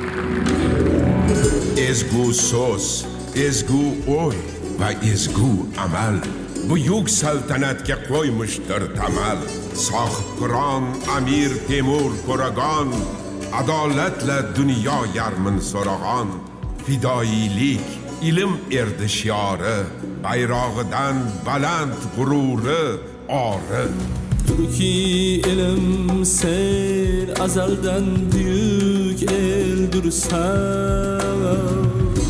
ezgu so'z, ezgu o'y va ezgu amal buyuk saltanatga qo'ymishdir tamal. Sohibqiron Amir Temur Qo'ragon adolatla dunyo yarmin so'rag'on. Fidoyilik ilm erdi shiori, bayrog'idan baland g'ururi ori. Turki ilm sen azaldan büyük eldürsen,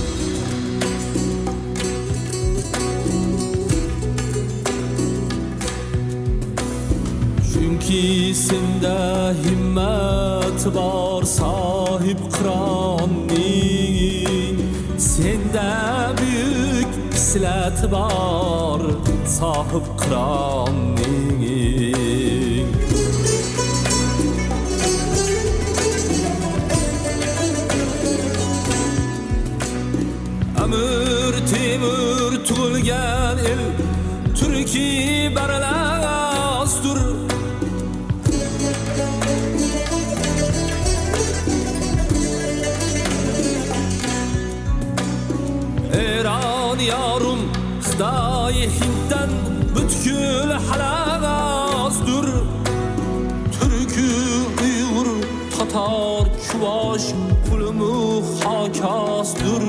çünkü sende himmet var sahip kranning, sende büyük islet var sahip kranning. Amir Temur tug'ilgan el Turki barlastur. Eran yarım Xitoy Hinddan butkul halaqastur. Turki Uyg'ur Tatar Chuvash Qulmu Xakastur.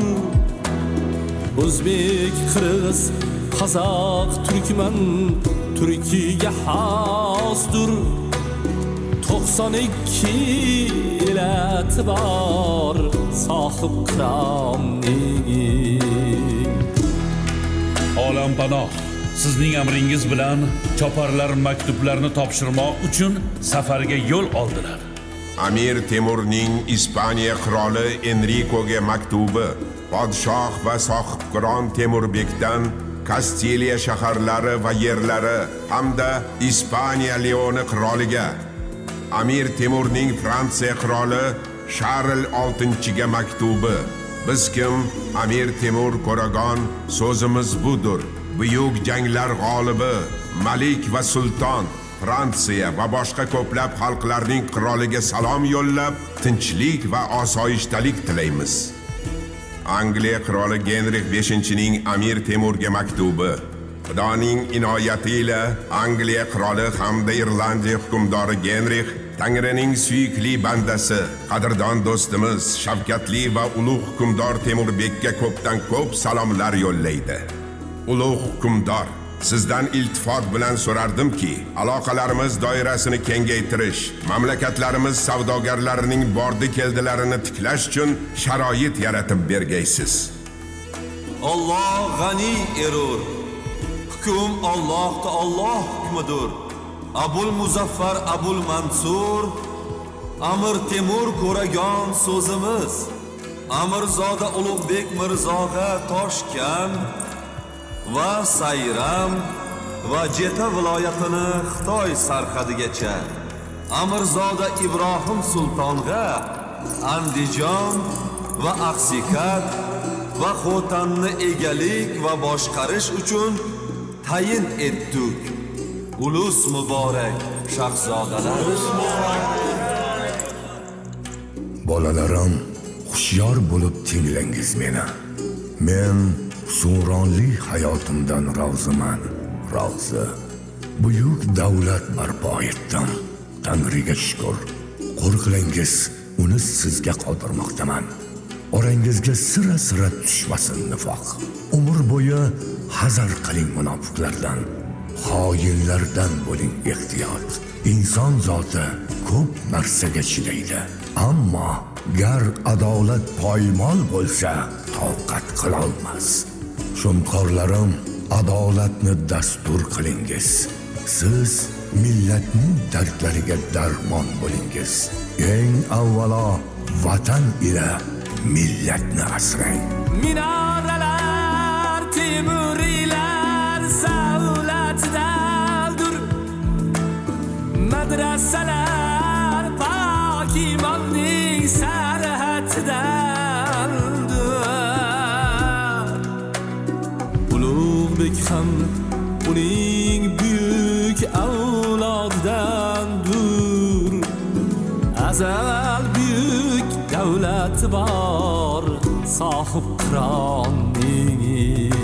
O'zbek Qirg'iz Qozoq Turkman Turkiga xosdur. 92 illat bor sohib qironning. Olampanoh, sizning amringiz bilan choparlar maktublarni topshirmoq uchun safarga yo'l oldilar. Amir Temurning Ispaniya qiroli Enricoga maktubi podshoh va sohibqiron Temurbekdan Kastiliya shaharlari va yerlari hamda Ispaniya Leoni qiroliga, Amir Temurning Fransiya qiroli Charles VI maktubi. Biz kim? Amir Temur Qo'ragon, so'zimiz budur. Buyuk janglar g'olibi, malik va sulton, Fransiya va boshqa ko'plab xalqlarning qiroliga salom yo'llab, tinchlik va osoyishtalik tilaymiz. Angliya qiroli Genrix V ning Amir Temurga maktubi. Xudoning inoyati ila Angliya qiroli hamda Irlandiya hukmdori Genrix Tangrining suyukli bandasi, qadrdon do'stimiz, shavkatli va ulug' hukmdor Temurbekka ko'pdan ko'p salomlar yo'llaydi. Ulug' hukmdor, sizdan iltifot bilan so'rardimki, aloqalarimiz doirasini kengaytirish, mamlakatlarimiz savdogarlarining bordi keldilarini tiklash uchun sharoit yaratib bergaysiz. Alloh g'ani erur. Hukm Alloh Taolo hukmidir. Abul Muzaffar Abul Mansur Amir Temur Qo'ragon so'zimiz. Amirzoda Ulug'bek Mirzoga Toshkent va Sayram va Jeta viloyatini Xitoy sarhadigacha, Amirzoda Ibrohim Sultonga Andijon va Aqsikat va Xotanni egalik va boshqarish uchun tayin etdik. Ulus muborak shahzodalar. Bolalarim, hushyor bo'lib tinglangiz meni. Men husnronli hayotimdan roziman, rozi. Buyuk davlat barpo etdim. Tangriga shukr. Qo'rqlangiz, uni sizga qoldirmoqdaman. Orangizga sira tushmasin nifoq. Umr bo'yi hazar qiling munofiqlardan. Xoinlardan bo'ling ehtiyot. Inson zoti ko'p narsaga chidaydi, ammo gar adolat poymol bo'lsa, toqat qila olmas. Shumqorlarim, adolatni dastur qilingiz. Siz millatning dardlariga darmon bo'lingiz. Eng avvalo vatan ila millatni asrang. Minoralar Temuriylar savlatdadir. Madrasalar pok imonning sarhadidir. Ulug'bek ham uning buyuk avlodidandir. Azal buyuk davlati bor sohib qironning